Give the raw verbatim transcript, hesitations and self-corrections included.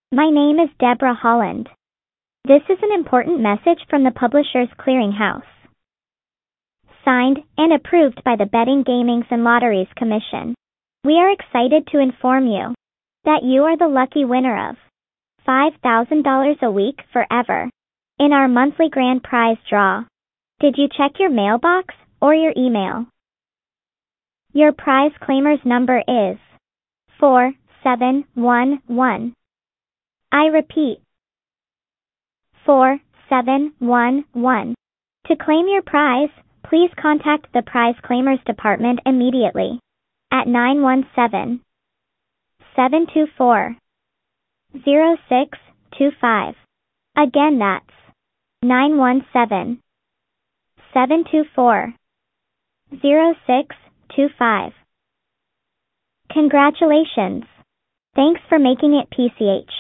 My name is Deborah Holland. This is an important message from the Publishers Clearinghouse. Signed and approved by the Betting, Gaming and Lotteries Commission. We are excited to inform you that you are the lucky winner of five thousand dollars a week forever in our monthly grand prize draw. Did you check your mailbox or your email? Your prize claimer's number is four seven one one. I repeat, four seven one one. To claim your prize, please contact the Prize Claimers Department immediately at nine one seven, seven two four, zero six two five. Again, that's nine one seven, seven two four, zero six two five. Congratulations! Thanks for making it P C H.